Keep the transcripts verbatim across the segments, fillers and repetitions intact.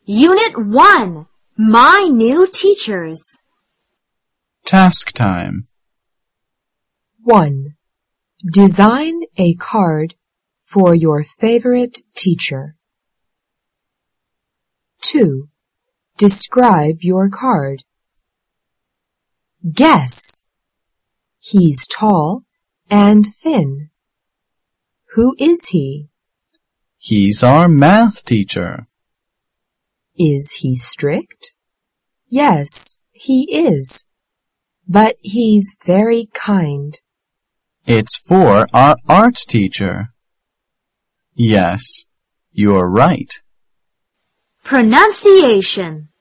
Unit one, My New Teachers. Task time. one. Design a card for your favorite teacher. two. Describe your card. Guess. He's tall and thin. Who is he? He's our math teacher. Is he strict? Yes, he is. But he's very kind. It's for our art teacher. Yes, you're right. Pronunciation.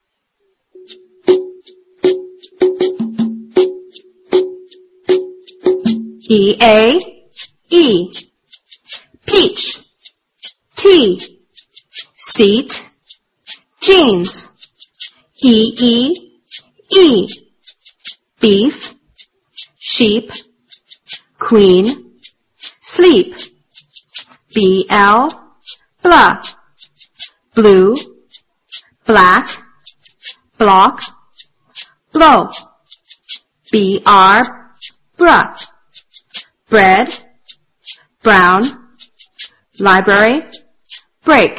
E A E Peach. T Seat. Jeans. E E E Beef. Sheep. Queen. Sleep. B L Blah. Blue. Black. Block. Blow. B R Bruh. Bread. Brown. Library. Break.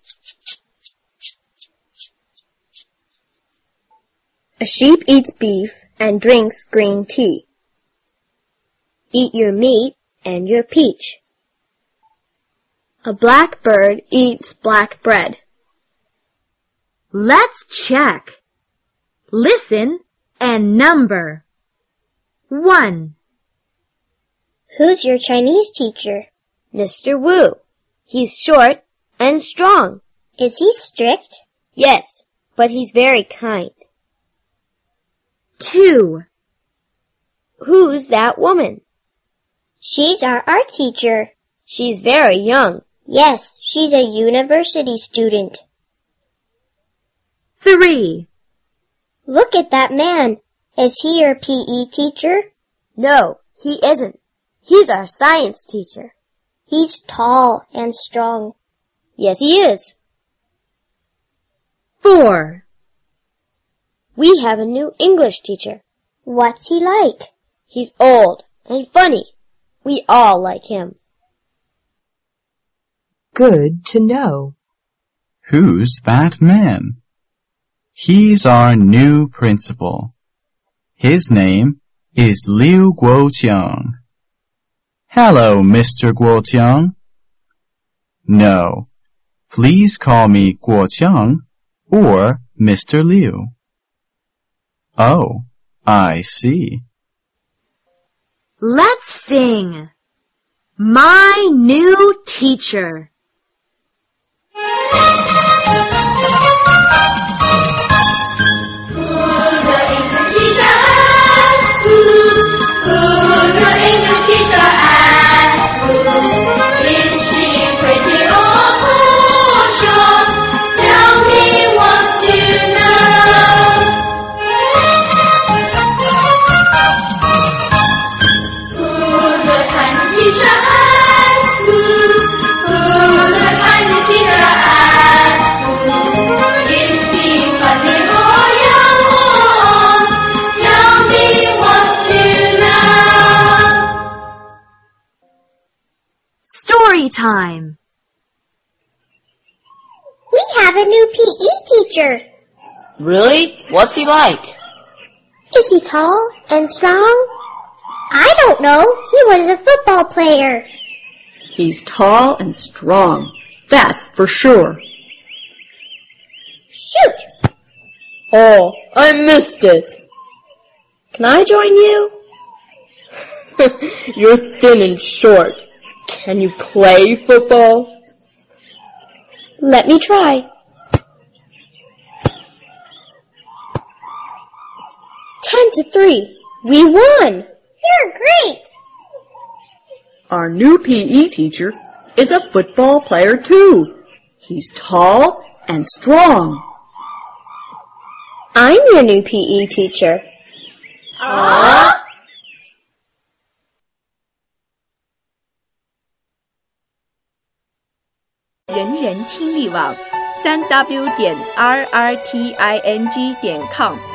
A sheep eats beef and drinks green tea. Eat your meat and your peach. A black bird eats black bread. Let's check. Listen and number. One. Who's your Chinese teacher? Mister Wu. He's short and strong. Is he strict? Yes, but he's very kind. Two. Who's that woman? She's our art teacher. She's very young. Yes, she's a university student. Three. Look at that man. Is he your P E teacher? No, he isn't. He's our science teacher. He's tall and strong. Yes, he is. Four. We have a new English teacher. What's he like? He's old and funny. We all like him. Good to know. Who's that man? He's our new principal. His name is Liu Guoqiang. Hello, Mister Guoqiang. No, please call me Guoqiang or Mister Liu. Oh, I see. Let's sing. My New Teacher. Story time. We have a new P E teacher. Really? What's he like? Is he tall and strong? I don't know. He was a football player. He's tall and strong. That's for sure. Shoot! Oh, I missed it. Can I join you? You're thin and short. Can you play football? Let me try. Ten to three. We won. You're great. Our new P E teacher is a football player too. He's tall and strong. I'm your new P E teacher. Aww. 人人听力网， 三 w 点 r r t i n g 点 com。